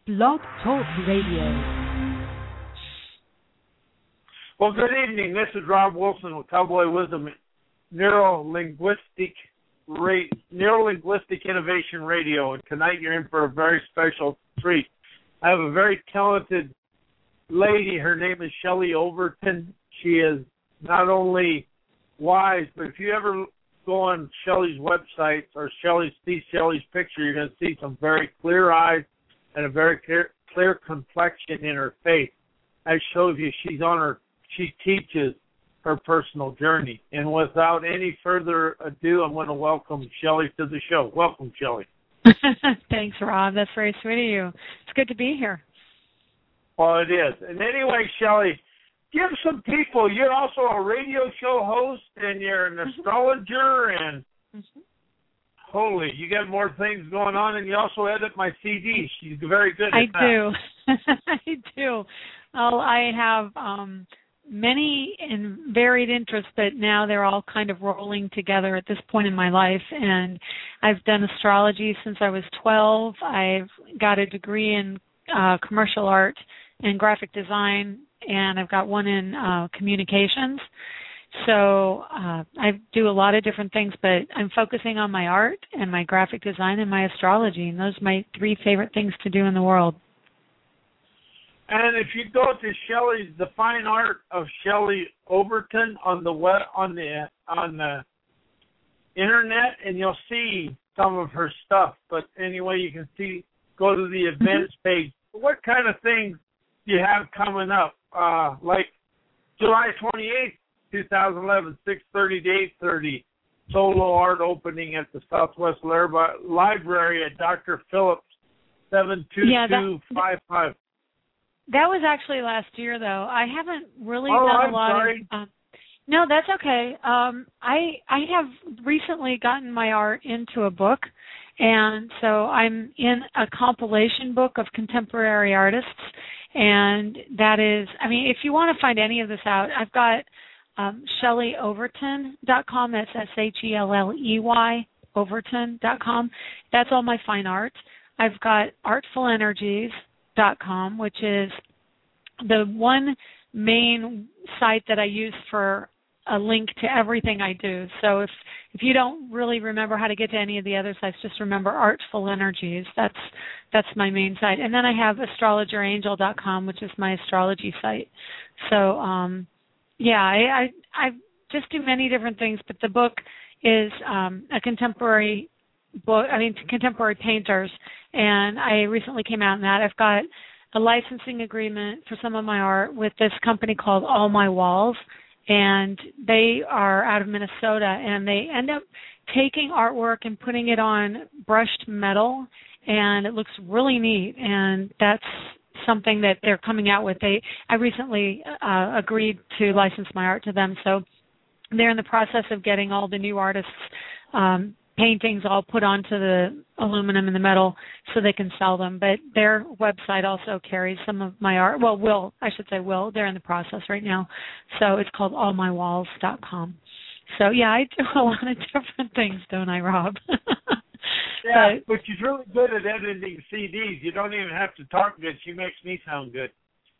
Blog Talk Radio. Well, good evening. This is Rob Wilson with Cowboy Wisdom, Neurolinguistic Innovation Radio. And tonight you're in for a very special treat. I have a very talented lady. Her name is Shelley Overton. She is not only wise, but if you ever go on Shelley's website or see Shelley's picture, you're going to see some very clear eyes and a very clear complexion in her face. I shows you she teaches her personal journey. And without any further ado, I'm going to welcome Shelley to the show. Welcome, Shelley. Thanks, Rob. That's very sweet of you. It's good to be here. Well, it is. And anyway, Shelley, give some people, you're also a radio show host and you're an astrologer and holy, you got more things going on, and you also edit my CDs. She's very good at that. I do. Well, I have many and varied interests, but now they're all kind of rolling together at this point in my life. And I've done astrology since I was 12. I've got a degree in commercial art and graphic design, and I've got one in communications. So I do a lot of different things, but I'm focusing on my art and my graphic design and my astrology, and those are my three favorite things to do in the world. And if you go to Shelley's, the fine art of Shelley Overton on the web, on the internet, and you'll see some of her stuff. But anyway, you can go to the events page. What kind of things do you have coming up? Like July 28th, 2011, 6:30 to 8:30, solo art opening at the Southwest Library at Dr. Phillips, 72255. That was actually last year, though. I haven't really done a lot sorry. of. No, that's okay. I have recently gotten my art into a book, and so I'm in a compilation book of contemporary artists, and that is, I mean, if you want to find any of this out, I've got ShelleyOverton.com. That's SHELLEY Overton.com. That's all my fine art. I've got ArtfulEnergies.com, which is the one main site that I use for a link to everything I do. So if you don't really remember how to get to any of the other sites, just remember Artful Energies. That's my main site. And then I have AstrologerAngel.com, which is my astrology site. So I just do many different things, but the book is a contemporary book, contemporary painters, and I recently came out in that. I've got a licensing agreement for some of my art with this company called All My Walls, and they are out of Minnesota, and they end up taking artwork and putting it on brushed metal, and it looks really neat, and that's something that they're coming out with. I recently agreed to license my art to them, so they're in the process of getting all the new artists' paintings all put onto the aluminum and the metal so they can sell them. But their website also carries some of my art. Well, they're in the process right now. So it's called allmywalls.com. So, yeah, I do a lot of different things, don't I, Rob? Yeah, but she's really good at editing CDs. You don't even have to talk good. She makes me sound good.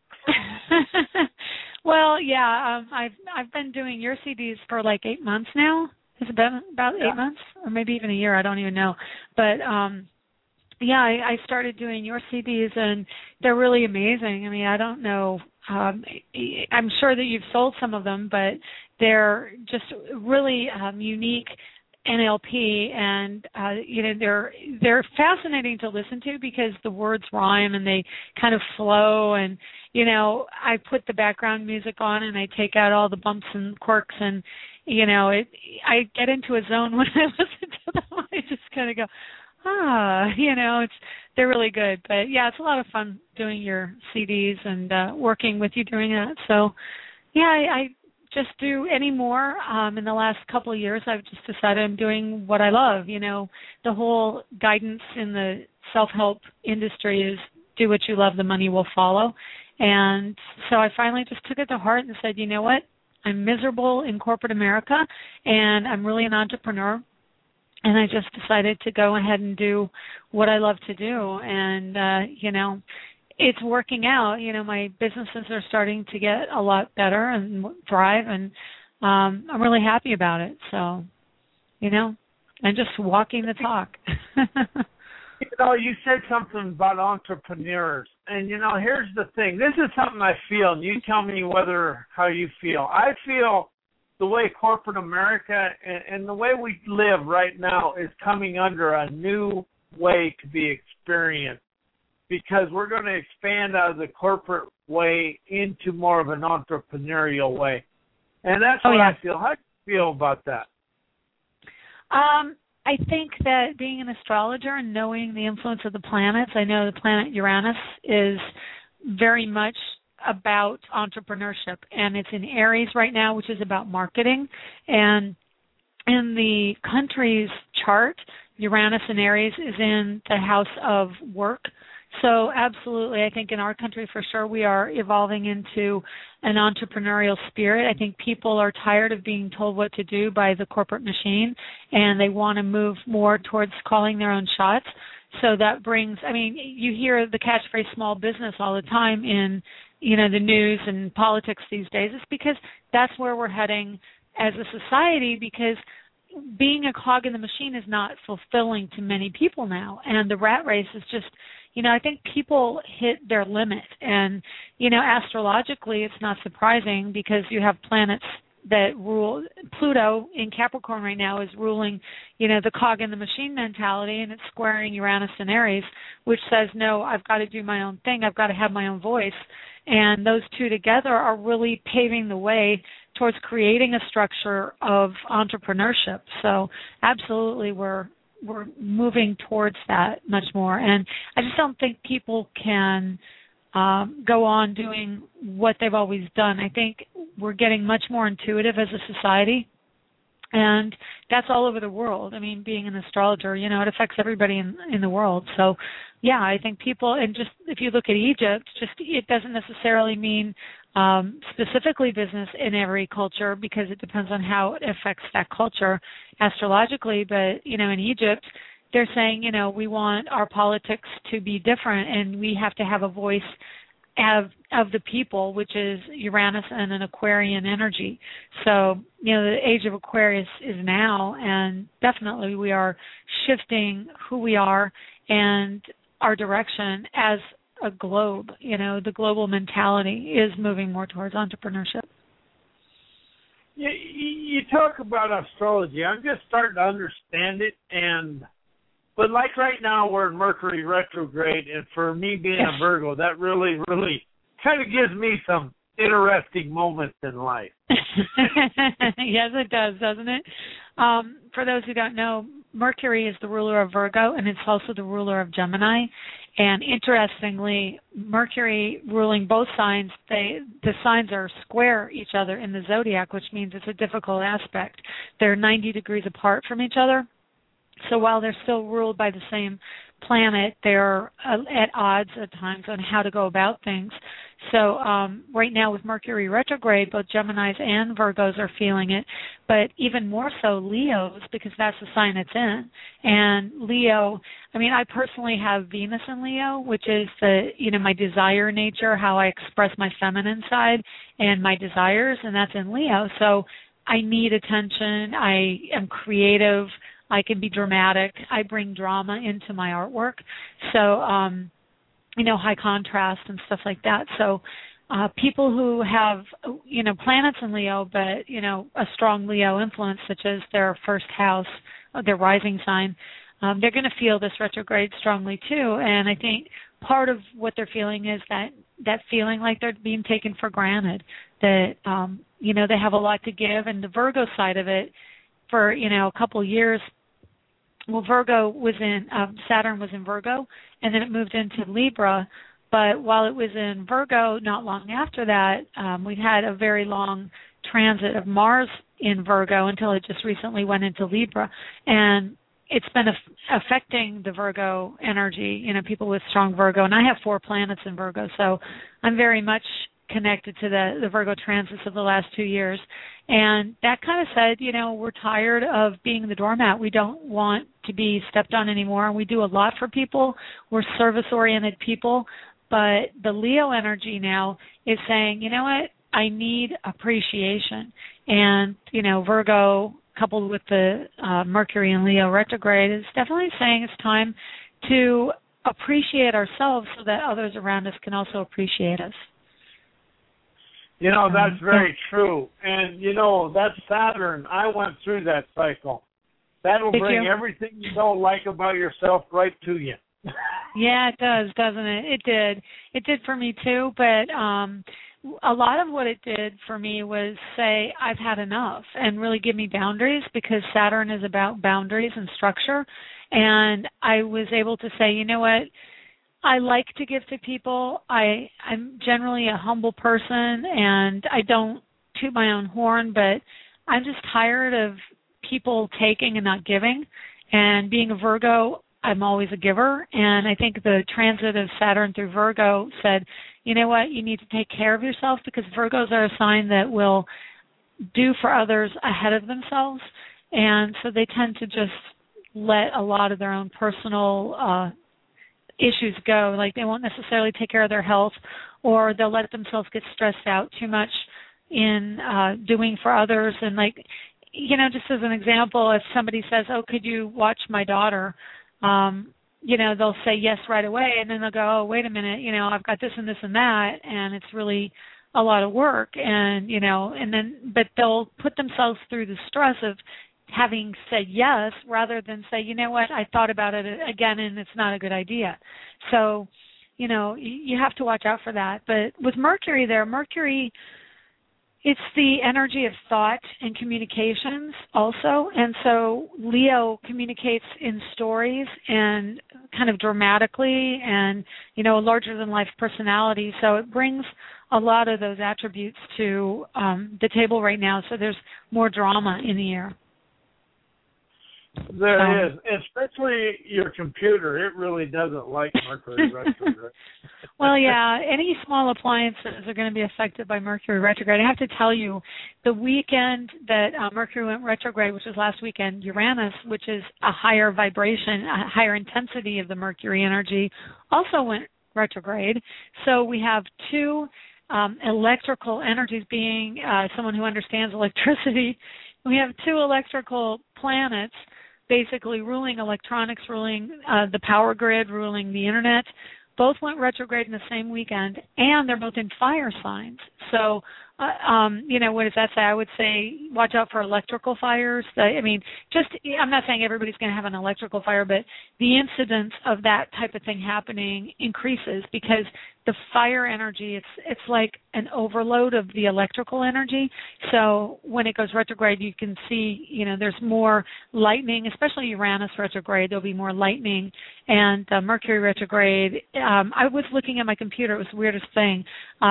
Well, yeah, I've been doing your CDs for like 8 months now. Has it been about 8 months, or maybe even a year? I don't even know. But I started doing your CDs, and they're really amazing. I mean, I don't know. I'm sure that you've sold some of them, but they're just really unique NLP, and they're fascinating to listen to because the words rhyme and they kind of flow, and I put the background music on and I take out all the bumps and quirks, and I get into a zone when I listen to them. I just kind of go, they're really good. But yeah, it's a lot of fun doing your CDs and working with you doing that. So yeah, I just do any more. In the last couple of years, I've just decided I'm doing what I love. The whole guidance in the self-help industry is do what you love, the money will follow. And so I finally just took it to heart and said, you know what? I'm miserable in corporate America, and I'm really an entrepreneur. And I just decided to go ahead and do what I love to do. And, it's working out. My businesses are starting to get a lot better and thrive, and I'm really happy about it. So, I'm just walking the talk. You said something about entrepreneurs. And, here's the thing. This is something I feel, and you tell me how you feel. I feel the way corporate America and the way we live right now is coming under a new way to be experienced, because we're going to expand out of the corporate way into more of an entrepreneurial way. And that's what I feel. How do you feel about that? I think that being an astrologer and knowing the influence of the planets, I know the planet Uranus is very much about entrepreneurship, and it's in Aries right now, which is about marketing. And in the country's chart, Uranus in Aries is in the house of work. So absolutely, I think in our country for sure we are evolving into an entrepreneurial spirit. I think people are tired of being told what to do by the corporate machine, and they want to move more towards calling their own shots. So that brings, you hear the catchphrase small business all the time in, the news and politics these days. It's because that's where we're heading as a society, because being a cog in the machine is not fulfilling to many people now. And the rat race is just, I think people hit their limit. And, astrologically, it's not surprising because you have planets that rule. Pluto in Capricorn right now is ruling, the cog in the machine mentality, and it's squaring Uranus and Aries, which says, no, I've got to do my own thing. I've got to have my own voice. And those two together are really paving the way towards creating a structure of entrepreneurship. So absolutely, we're moving towards that much more. And I just don't think people can go on doing what they've always done. I think we're getting much more intuitive as a society, and that's all over the world. Being an astrologer, it affects everybody in the world. So, yeah, I think people, and just if you look at Egypt, it doesn't necessarily mean specifically business in every culture, because it depends on how it affects that culture astrologically. But, in Egypt, they're saying, we want our politics to be different, and we have to have a voice of the people, which is Uranus and an Aquarian energy. So, the age of Aquarius is now, and definitely we are shifting who we are and our direction as a globe. The global mentality is moving more towards entrepreneurship. You talk about astrology. I'm just starting to understand it, but like right now we're in Mercury retrograde, and for me being a Virgo, that really, really kind of gives me some interesting moments in life. Yes, it does, doesn't it? For those who don't know, Mercury is the ruler of Virgo, and it's also the ruler of Gemini. And interestingly, Mercury ruling both signs, the signs are square each other in the zodiac, which means it's a difficult aspect. They're 90 degrees apart from each other. So while they're still ruled by the same planet, they're at odds at times on how to go about things. So right now with Mercury retrograde, both Geminis and Virgos are feeling it, but even more so Leos, because that's the sign it's in. And Leo, I personally have Venus in Leo, which is my desire nature, how I express my feminine side and my desires, and that's in Leo. So I need attention. I am creative. I can be dramatic. I bring drama into my artwork. So, high contrast and stuff like that. So, people who have, planets in Leo, but, a strong Leo influence, such as their first house, their rising sign, they're going to feel this retrograde strongly too. And I think part of what they're feeling is that feeling like they're being taken for granted, that, they have a lot to give. And the Virgo side of it, for, a couple of years, Virgo was Saturn was in Virgo, and then it moved into Libra. But while it was in Virgo, not long after that, we had a very long transit of Mars in Virgo until it just recently went into Libra. And it's been affecting the Virgo energy, people with strong Virgo. And I have 4 planets in Virgo, so I'm very much connected to the Virgo transits of the last 2 years. And that kind of said, we're tired of being the doormat. We don't want to be stepped on anymore. We do a lot for people. We're service-oriented people. But the Leo energy now is saying, you know what, I need appreciation. And, Virgo, coupled with the Mercury and Leo retrograde, is definitely saying it's time to appreciate ourselves so that others around us can also appreciate us. That's very true. And, that's Saturn. I went through that cycle. That'll bring everything you don't like about yourself right to you. Yeah, it does, doesn't it? It did. It did for me too, but a lot of what it did for me was say, I've had enough, and really give me boundaries, because Saturn is about boundaries and structure. And I was able to say, you know what? I like to give to people. I'm generally a humble person, and I don't toot my own horn, but I'm just tired of people taking and not giving. And being a Virgo, I'm always a giver. And I think the transit of Saturn through Virgo said, you know what, you need to take care of yourself, because Virgos are a sign that will do for others ahead of themselves. And so they tend to just let a lot of their own personal issues go. Like, they won't necessarily take care of their health, or they'll let themselves get stressed out too much in doing for others. And just as an example, if somebody says, oh, could you watch my daughter? They'll say yes right away, and then they'll go, oh, wait a minute, I've got this and this and that, and it's really a lot of work. And, but they'll put themselves through the stress of having said yes, rather than say, you know what, I thought about it again, and it's not a good idea. So, you have to watch out for that. But with Mercury there, it's the energy of thought and communications also. And so Leo communicates in stories and kind of dramatically, and, a larger-than-life personality. So it brings a lot of those attributes to the table right now. So there's more drama in the air. There is, especially your computer. It really doesn't like Mercury retrograde. Well, yeah, any small appliances are going to be affected by Mercury retrograde. I have to tell you, the weekend that Mercury went retrograde, which was last weekend, Uranus, which is a higher vibration, a higher intensity of the Mercury energy, also went retrograde. So we have two electrical energies, being someone who understands electricity. We have two electrical planets basically ruling electronics, ruling the power grid, ruling the internet. Both went retrograde in the same weekend, and they're both in fire signs. So, what does that say? I would say watch out for electrical fires. I'm not saying everybody's going to have an electrical fire, but the incidence of that type of thing happening increases, because the fire energy, it's like an overload of the electrical energy. So when it goes retrograde, you can see, there's more lightning, especially Uranus retrograde. There'll be more lightning. And Mercury retrograde, I was looking at my computer. It was the weirdest thing.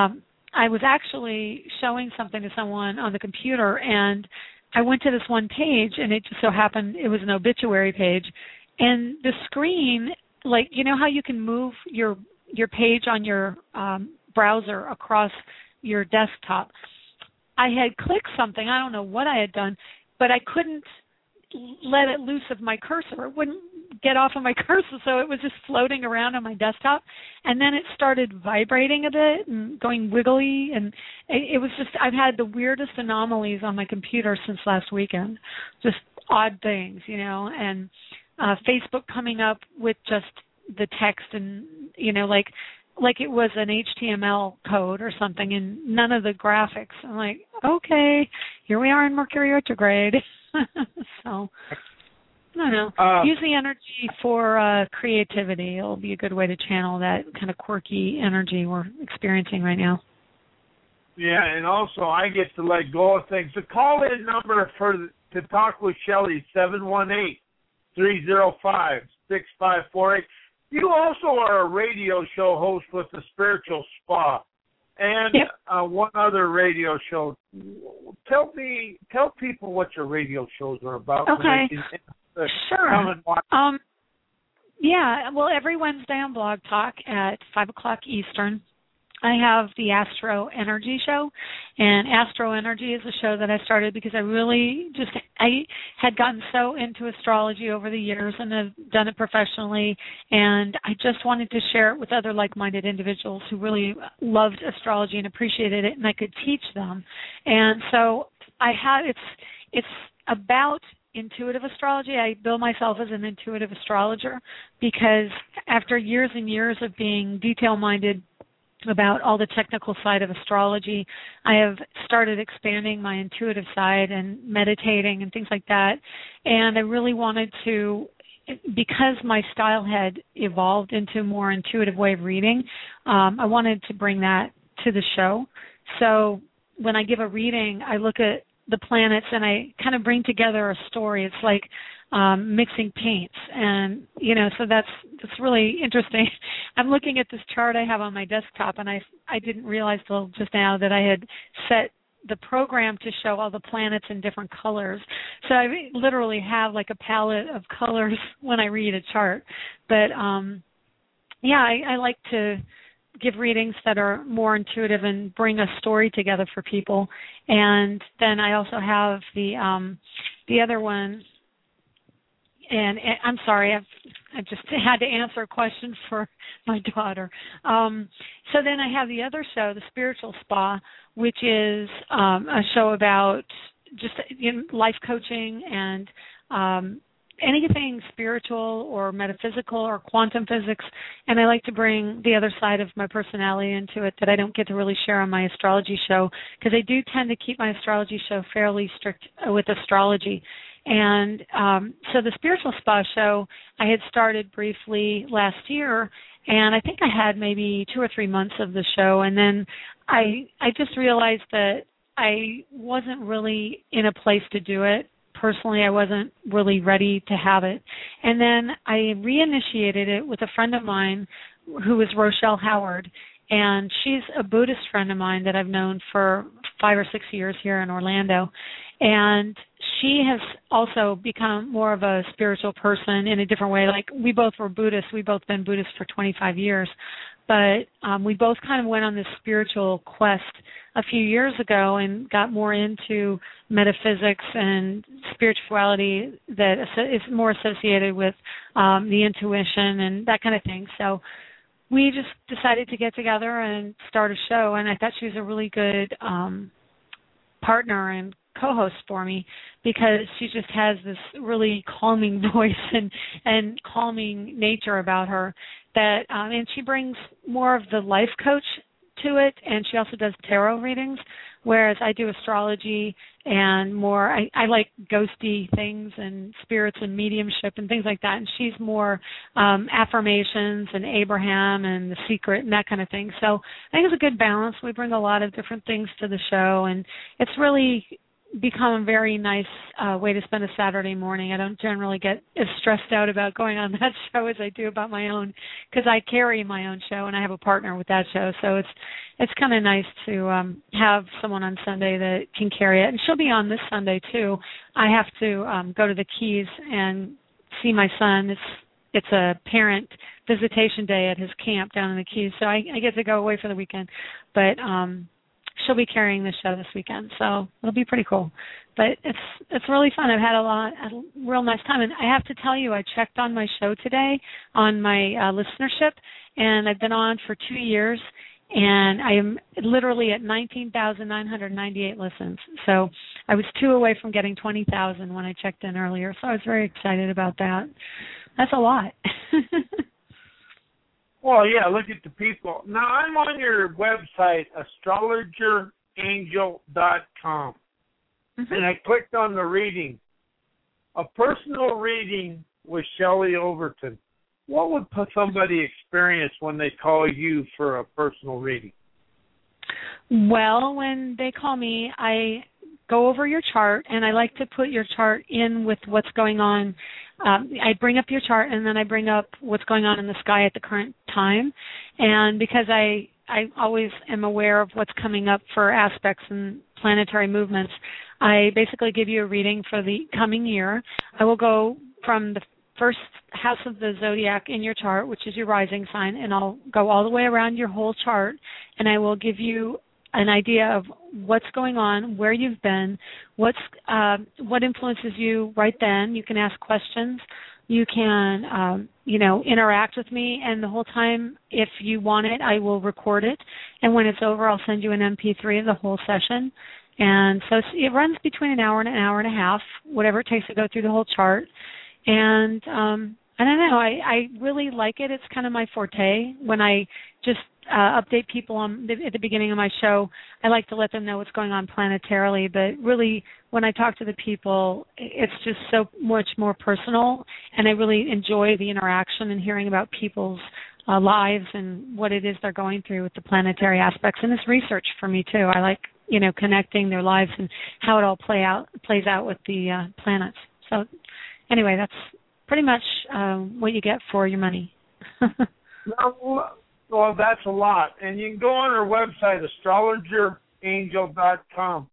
I was actually showing something to someone on the computer, and I went to this one page, and it just so happened it was an obituary page. And the screen, how you can move your page on your browser across your desktop. I had clicked something. I don't know what I had done, but I couldn't let it loose of my cursor. It wouldn't get off of my cursor, so it was just floating around on my desktop. And then it started vibrating a bit and going wiggly, and it was just, I've had the weirdest anomalies on my computer since last weekend, just odd things, and Facebook coming up with just the text and, like it was an HTML code or something, and none of the graphics. I'm like, okay, here we are in Mercury retrograde. So, I don't know. Use the energy for creativity. It'll be a good way to channel that kind of quirky energy we're experiencing right now. Yeah, and also I get to let go of things. The call-in number to talk with Shelley, 718-305-6548. You also are a radio show host with the Spiritual Spa and one other radio show. Tell people what your radio shows are about. Okay, sure. Come and watch. Yeah, well, every Wednesday on Blog Talk at 5 o'clock Eastern, I have the Astro Energy show, and Astro Energy is a show that I started because I had gotten so into astrology over the years and have done it professionally, and I just wanted to share it with other like-minded individuals who really loved astrology and appreciated it, and I could teach them. And so it's about intuitive astrology. I bill myself as an intuitive astrologer because after years and years of being detail-minded about all the technical side of astrology, I have started expanding my intuitive side and meditating and things like that. And I really wanted to, because my style had evolved into a more intuitive way of reading, I wanted to bring that to the show. So when I give a reading, I look at the planets and I kind of bring together a story. It's like mixing paints, and so that's really interesting. I'm looking at this chart I have on my desktop, and I didn't realize till just now that I had set the program to show all the planets in different colors. So I literally have like a palette of colors when I read a chart. But I like to give readings that are more intuitive and bring a story together for people. And then I also have the other one. And I'm sorry, I just had to answer a question for my daughter. So then I have the other show, the Spiritual Spa, which is a show about just life coaching and anything spiritual or metaphysical or quantum physics. And I like to bring the other side of my personality into it that I don't get to really share on my astrology show, because I do tend to keep my astrology show fairly strict with astrology. And so the Spiritual Spa show, I had started briefly last year, and I think I had maybe 2 or 3 months of the show, and then I just realized that I wasn't really in a place to do it. Personally, I wasn't really ready to have it. And then I reinitiated it with a friend of mine who is Rochelle Howard, and she's a Buddhist friend of mine that I've known for 5 or 6 years here in Orlando. And she has also become more of a spiritual person in a different way. Like, we both were Buddhists. We've both been Buddhists for 25 years. But we both kind of went on this spiritual quest a few years ago and got more into metaphysics and spirituality that is more associated with the intuition and that kind of thing. So we just decided to get together and start a show, and I thought she was a really good partner and co-host for me, because she just has this really calming voice and calming nature about her that and she brings more of the life coach to it, and she also does tarot readings, whereas I do astrology and more I like ghosty things and spirits and mediumship and things like that, and she's more affirmations and Abraham and The Secret and that kind of thing. So I think it's a good balance. We bring a lot of different things to the show, and it's really become a very nice way to spend a Saturday morning. I don't generally get as stressed out about going on that show as I do about my own, because I carry my own show and I have a partner with that show. So it's kind of nice to have someone on Sunday that can carry it. And she'll be on this Sunday too. I have to go to the Keys and see my son. It's a parent visitation day at his camp down in the Keys, so I get to go away for the weekend. But she'll be carrying the show this weekend, so it'll be pretty cool. But it's really fun. I've had a real nice time. And I have to tell you, I checked on my show today on my listenership, and I've been on for 2 years, and I am literally at 19,998 listens. So I was 2 away from getting 20,000 when I checked in earlier, so I was very excited about that. That's a lot. Well, yeah, look at the people. Now, I'm on your website, astrologerangel.com, and I clicked on the reading. A personal reading with Shelley Overton. What would somebody experience when they call you for a personal reading? Well, when they call me, I go over your chart, and I like to put your chart in with what's going on. I bring up your chart, and then I bring up what's going on in the sky at the current time. And because I always am aware of what's coming up for aspects and planetary movements, I basically give you a reading for the coming year. I will go from the first house of the zodiac in your chart, which is your rising sign, and I'll go all the way around your whole chart, and I will give you an idea of what's going on, where you've been, what influences you right then. You can ask questions. You can, interact with me, and the whole time, if you want it, I will record it, and when it's over, I'll send you an MP3 of the whole session. And so it runs between an hour and a half, whatever it takes to go through the whole chart. And I don't know, I really like it. It's kind of my forte. When I just update people at the beginning of my show, I like to let them know what's going on planetarily. But really, when I talk to the people, it's just so much more personal, and I really enjoy the interaction and hearing about people's lives and what it is they're going through with the planetary aspects. And it's research for me, too. I like, connecting their lives and how it all plays out with the planets. So anyway, that's pretty much what you get for your money. Well, that's a lot. And you can go on our website, astrologerangel.com.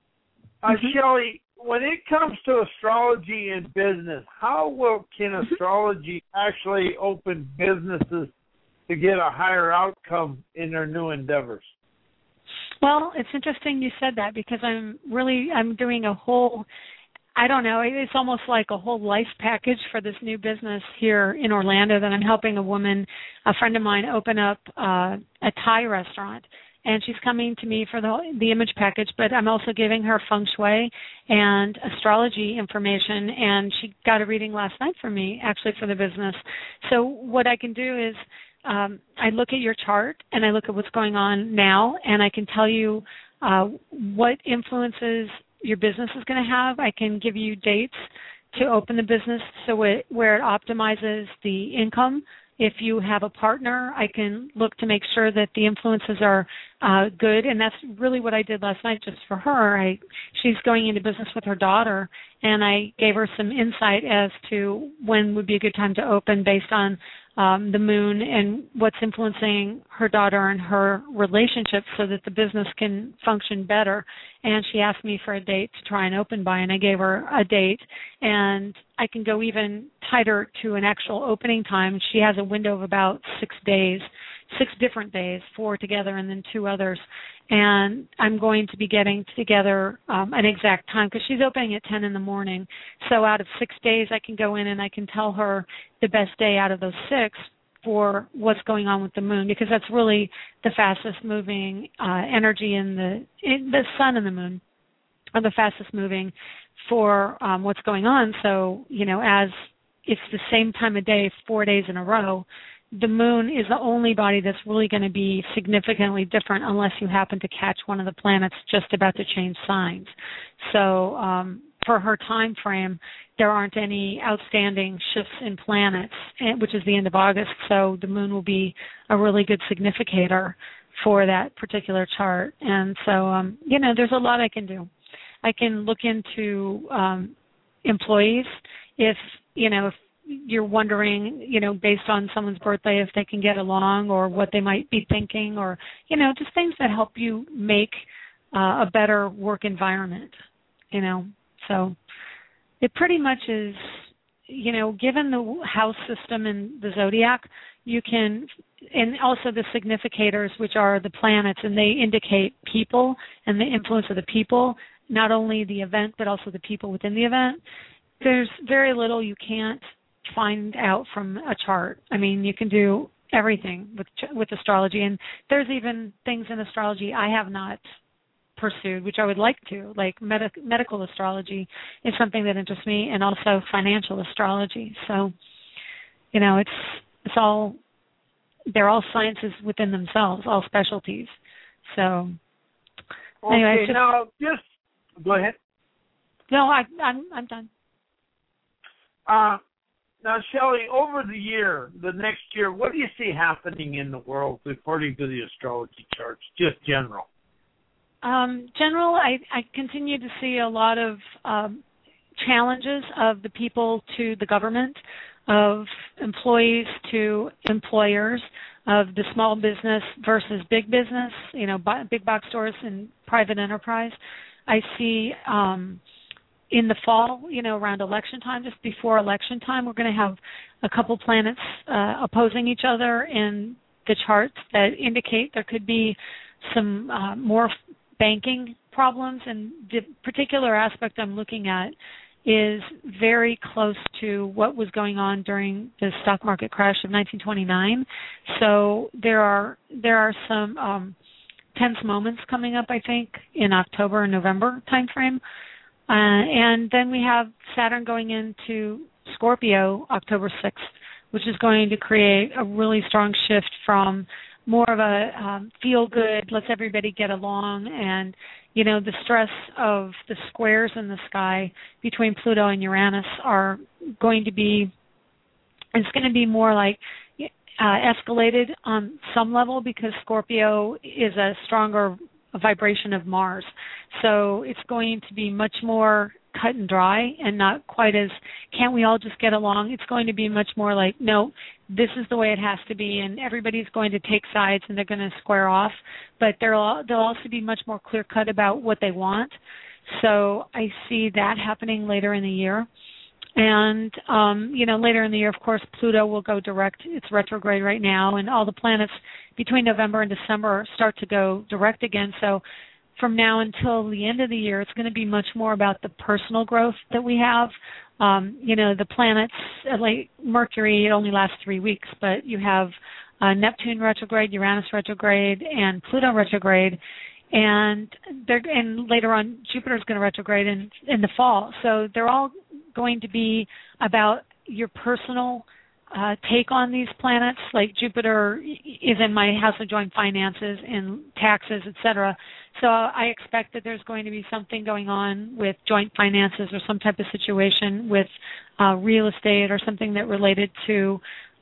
Shelley, when it comes to astrology in business, how can astrology actually open businesses to get a higher outcome in their new endeavors? Well, it's interesting you said that, because I'm doing a whole, I don't know, it's almost like a whole life package for this new business here in Orlando that I'm helping a friend of mine, open up a Thai restaurant. And she's coming to me for the image package, but I'm also giving her feng shui and astrology information. And she got a reading last night from me, actually, for the business. So what I can do is I look at your chart and I look at what's going on now, and I can tell you what influences your business is going to have. I can give you dates to open the business where it optimizes the income. If you have a partner, I can look to make sure that the influences are good, and that's really what I did last night just for her. She's going into business with her daughter, and I gave her some insight as to when would be a good time to open based on the moon and what's influencing her daughter and her relationship so that the business can function better. And she asked me for a date to try and open by, and I gave her a date. And I can go even tighter to an actual opening time. She has a window of about 6 days, 6 different days, 4 together and then 2 others. And I'm going to be getting together an exact time, because she's opening at 10 in the morning. So out of 6 days, I can go in and I can tell her the best day out of those 6 for what's going on with the moon, because that's really the fastest moving energy in the sun and the moon are the fastest moving for what's going on. So, as it's the same time of day 4 days in a row, the moon is the only body that's really going to be significantly different unless you happen to catch one of the planets just about to change signs. So for her time frame, there aren't any outstanding shifts in planets, which is the end of August. So the moon will be a really good significator for that particular chart. And so, there's a lot I can do. I can look into employees if you're wondering, based on someone's birthday, if they can get along or what they might be thinking, or, just things that help you make a better work environment, So it pretty much is, given the house system and the zodiac, you can, and also the significators, which are the planets, and they indicate people and the influence of the people, not only the event, but also the people within the event. There's very little you can't find out from a chart. I mean, you can do everything with astrology, and there's even things in astrology I have not pursued, which I would like to, like medical astrology is something that interests me, and also financial astrology. So, it's all, they're all sciences within themselves, all specialties. So, anyway, okay, now just go ahead. No, I'm done. Now, Shelley, over the next year, what do you see happening in the world according to the astrology charts, just general? General, I continue to see a lot of challenges of the people to the government, of employees to employers, of the small business versus big business, big box stores and private enterprise. I see in the fall, around election time, just before election time, we're going to have a couple planets opposing each other in the charts that indicate there could be some more banking problems. And the particular aspect I'm looking at is very close to what was going on during the stock market crash of 1929. So there are some tense moments coming up, I think, in October and November timeframe. And then we have Saturn going into Scorpio October 6th, which is going to create a really strong shift from more of a feel-good, let's everybody get along, and the stress of the squares in the sky between Pluto and Uranus are going to be, it's going to be more like escalated on some level, because Scorpio is a stronger vibration of Mars. So it's going to be much more cut and dry and not quite as, can't we all just get along? It's going to be much more like, no, this is the way it has to be, and everybody's going to take sides and they're going to square off. But they'll also be much more clear-cut about what they want. So I see that happening later in the year. And, later in the year, of course, Pluto will go direct. It's retrograde right now, and all the planets between November and December start to go direct again. So from now until the end of the year, it's going to be much more about the personal growth that we have. The planets, like Mercury, it only lasts 3 weeks, but you have Neptune retrograde, Uranus retrograde, and Pluto retrograde. And later on, Jupiter's going to retrograde in the fall. So they're all going to be about your personal take on these planets. Like Jupiter is in my house of joint finances and taxes, etc. So I expect that there's going to be something going on with joint finances or some type of situation with real estate or something that related to,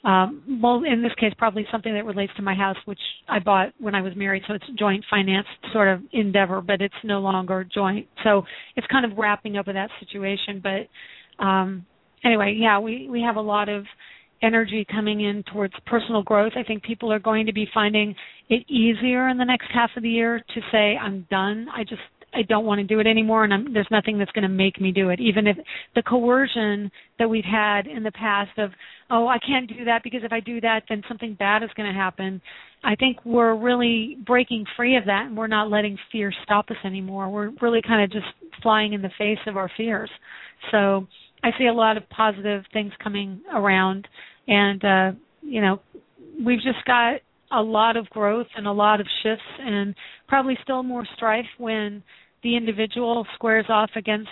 in this case, probably something that relates to my house, which I bought when I was married. So it's joint finance sort of endeavor, but it's no longer joint. So it's kind of wrapping up with that situation. But anyway, yeah, we have a lot of energy coming in towards personal growth. I think people are going to be finding it easier in the next half of the year to say, I'm done. I don't want to do it anymore, and there's nothing that's going to make me do it. Even if the coercion that we've had in the past of, oh, I can't do that because if I do that, then something bad is going to happen. I think we're really breaking free of that, and we're not letting fear stop us anymore. We're really kind of just flying in the face of our fears. So I see a lot of positive things coming around, and, we've just got a lot of growth and a lot of shifts, and probably still more strife when the individual squares off against,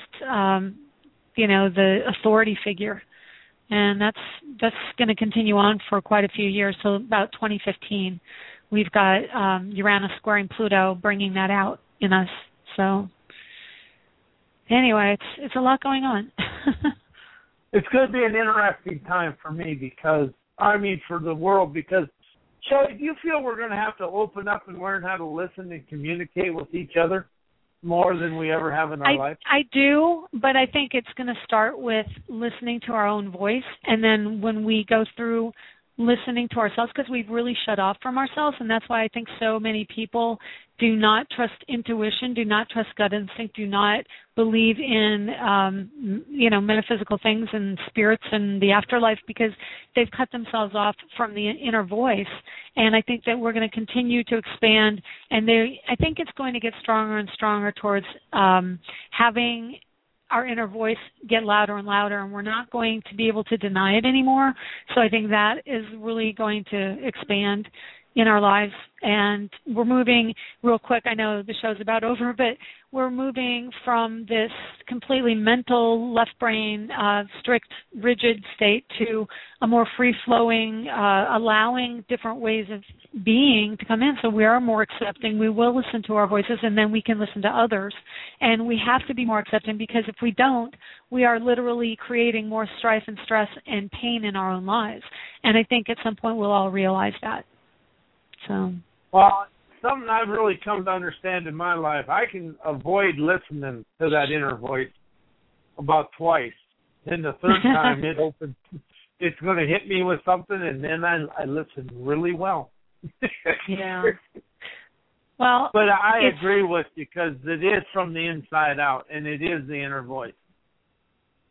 the authority figure. And that's going to continue on for quite a few years. So about 2015, we've got Uranus squaring Pluto, bringing that out in us. So anyway, it's a lot going on. It's going to be an interesting time for me for the world, because, Shelley, do you feel we're going to have to open up and learn how to listen and communicate with each other more than we ever have in our life? I do, but I think it's going to start with listening to our own voice, and then when we go through listening to ourselves, because we've really shut off from ourselves, and that's why I think so many people do not trust intuition, do not trust gut instinct, do not believe in, metaphysical things and spirits and the afterlife, because they've cut themselves off from the inner voice. And I think that we're going to continue to expand, and I think it's going to get stronger and stronger towards having our inner voice get louder and louder, and we're not going to be able to deny it anymore. So I think that is really going to expand in our lives. And we're moving real quick. I know the show's about over, but we're moving from this completely mental, left brain, strict, rigid state to a more free-flowing, allowing different ways of being to come in. So we are more accepting. We will listen to our voices, and then we can listen to others. And we have to be more accepting, because if we don't, we are literally creating more strife and stress and pain in our own lives. And I think at some point we'll all realize that. So. Well, something I've really come to understand in my life, I can avoid listening to that inner voice about twice. Then the third time it's going to hit me with something, and then I listen really well. Yeah. Well, but I agree with you, because it is from the inside out, and it is the inner voice.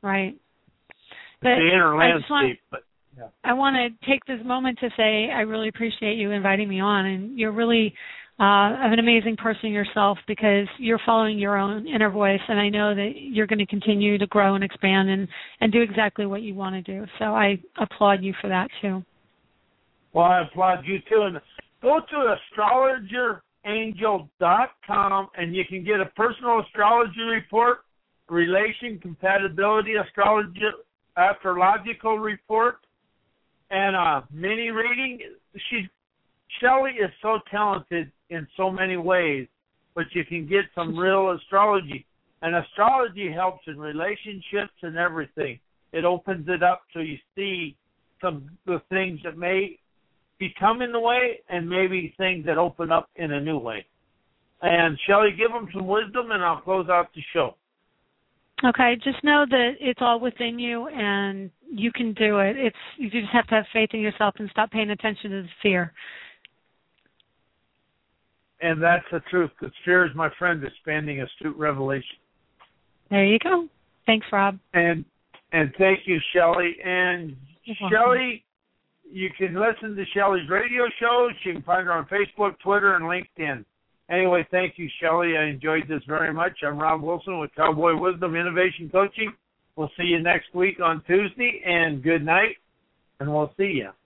Right. The inner landscape. I want to take this moment to say I really appreciate you inviting me on, and you're really an amazing person yourself because you're following your own inner voice, and I know that you're going to continue to grow and expand and do exactly what you want to do. So I applaud you for that too. Well, I applaud you too. And go to astrologerangel.com and you can get a personal astrology report, relation, compatibility, astrological report, and a mini reading. Shelley is so talented in so many ways, but you can get some real astrology. And astrology helps in relationships and everything. It opens it up so you see some the things that may become in the way and maybe things that open up in a new way. And Shelley, give them some wisdom, and I'll close out the show. Okay, just know that it's all within you, and you can do it. You just have to have faith in yourself and stop paying attention to the fear. And that's the truth, because fear is my friend, expanding astute revelation. There you go. Thanks, Rob. And thank you, Shelley. And Shelley, you can listen to Shelley's radio shows. You can find her on Facebook, Twitter, and LinkedIn. Anyway, thank you, Shelley. I enjoyed this very much. I'm Rob Wilson with Cowboy Wisdom Innovation Coaching. We'll see you next week on Tuesday, and good night, and we'll see you.